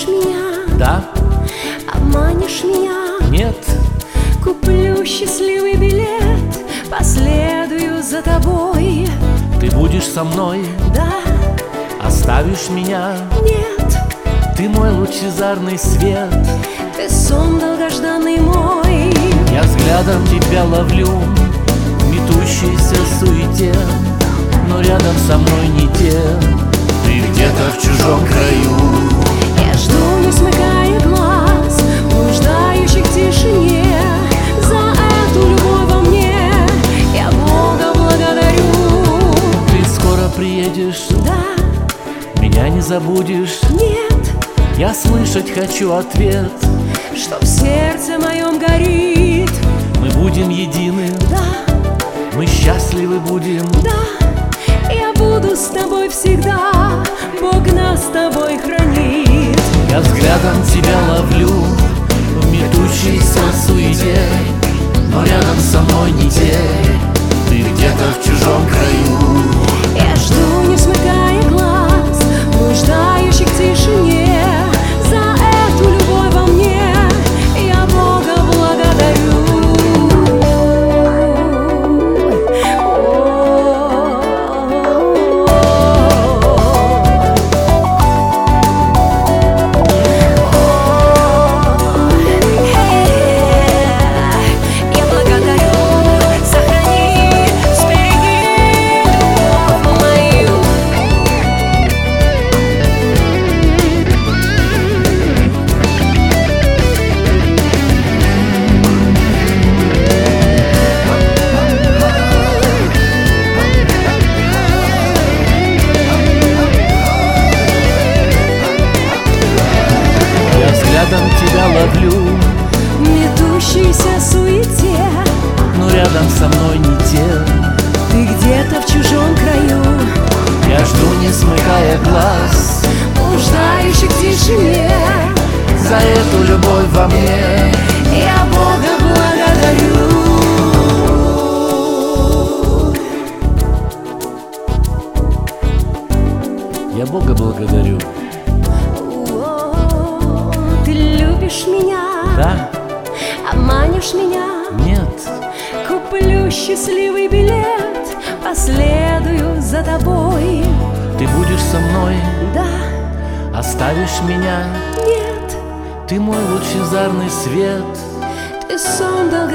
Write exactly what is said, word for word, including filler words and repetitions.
любишь меня? Да? Обманешь меня? Нет? Куплю счастливый билет, последую за тобой. Ты будешь со мной? Да? Оставишь меня? Нет? Ты мой лучезарный свет, Ты сон долгожданный мой. я взглядом тебя ловлю в метущейся суете, но рядом со мной не те. Ты где-то в чужом краю. Я жду, не смыкая глаз, блуждающих в тишине. За эту любовь во мне я Бога благодарю. Ты скоро приедешь, Да? меня не забудешь. Нет? Я слышать хочу ответ. Что в сердце моем горит. Мы будем едины, Да? мы счастливы будем. Да? Я буду с тобой всегда, Бог нас с тобой хранит. Я взглядом тебя ловлю в метущейся суете, но рядом со мной не те. Ты где-то в чужом краю. Я жду, не смыкая глаз, блуждающих в тишине. За эту любовь во мне я Бога благодарю. Я благодарю, сохрани, сбереги любовь мою. Я взглядом тебя ловлю, В метущейся суете но рядом со мной не те. ты где-то в чужом краю, Я жду, не смыкая глаз, блуждающих в тишине. за эту любовь во мне. Я Бога благодарю. Я Бога благодарю. О, ты любишь меня? Да? Обманешь меня? Нет? Куплю счастливый билет, последую за тобой. Ты будешь со мной, Да? оставишь меня. Нет? Ты мой лучезарный свет, Ты сон долгожданный